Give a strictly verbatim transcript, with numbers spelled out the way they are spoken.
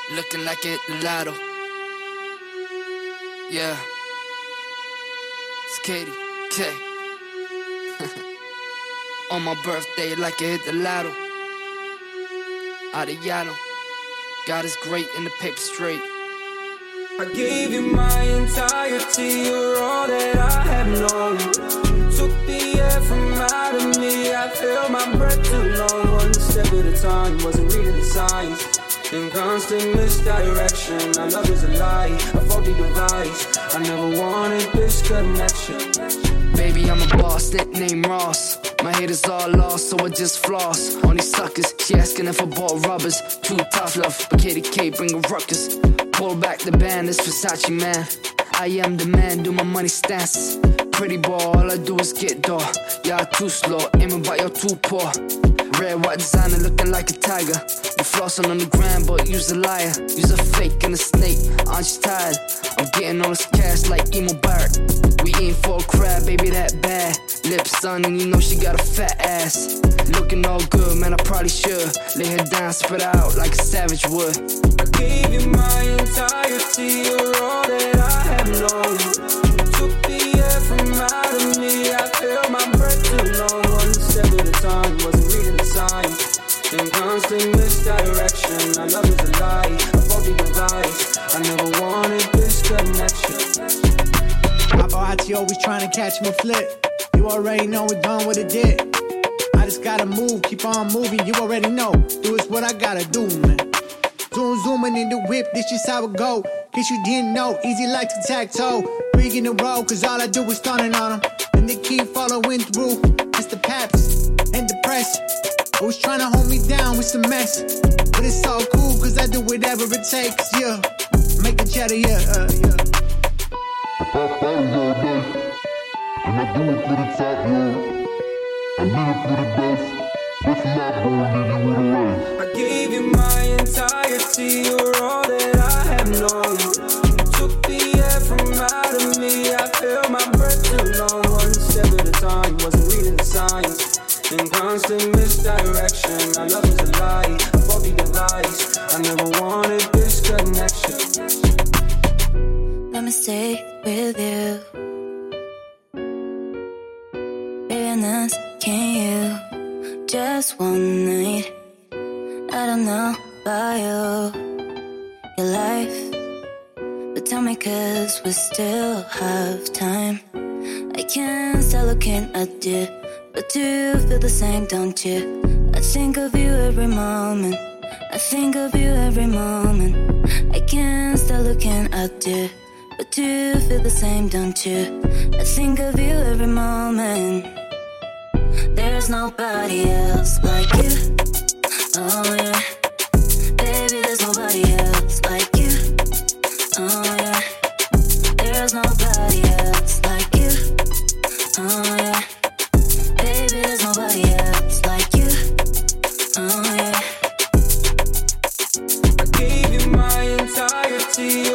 Looking like it the lotto. Yeah. It's Katie K. On my birthday, like it hit the lotto. Adiyado. God is great and the paper straight. I gave you my entirety, you're all that I have known. You took the air from out of me, I felt my breath too long. One step at a time, wasn't reading the signs. In constant misdirection, our love is a lie, a faulty device. I never wanted this connection. Baby, I'm a boss, nickname Ross. My haters all lost, so I just floss. On these suckers, she asking if I bought rubbers. Too tough love, but Katie K bring a ruckus. Pull back the band, it's Versace man. I am the man, do my money stances. Pretty boy, all I do is get door. Y'all too slow, aiming but y'all too poor. Red, white designer looking like a tiger. You flossing on the ground, but you's a liar. You's a fake and a snake, aren't you tired? I'm getting all this cash like Emo Barrett. We ain't for a crab, baby, that bad. Lips on and you know she got a fat ass. Looking all good, man, I probably should lay her down, spread out like a savage would. I gave you my entirety, you're all that I have known. You took the air from out of me, I felt my breath too long. One step at a time, wasn't reading the signs. In constant misdirection, our love is a lie, a faulty device. I never wanted this connection. Paparazzi always trying to catch my flip. You already know we're done what it did. I just gotta move, keep on moving, you already know. Do is what I gotta do, man. Zoom, zooming in the whip, this is how it go. Guess you didn't know, easy like tic-tac-toe. Big in the row, cause all I do is stunning on them. And they keep following through. It's the paps and the press. Always trying to hold me down with some mess. But it's all cool, cause I do whatever it takes, yeah. Make a cheddar, yeah, uh, yeah. I pop bottles all day, and I do it for the top, yo. I live it for the best. What's not gonna leave you with a race? I gave you my entirety, you're all that I have known. You took the air from out of me, I felt my breath too long. One step at a time, wasn't reading the signs. In constant misdirection, our love is a lie, a faulty device. I never wanted this connection. Let me stay with you. Baby, can you? Just one night. I don't know about you, your life. But tell me, cause we still have time. I can't stop looking at you, but you feel the same, don't you? I think of you every moment. I think of you every moment. I can't stop looking at you, but you feel the same, don't you? I think of you every moment. There's nobody else like you. Oh yeah. Baby, there's nobody else like you. Oh yeah. There's nobody else like you. Oh yeah. Baby, there's nobody else like you. Oh yeah. I gave you my entirety.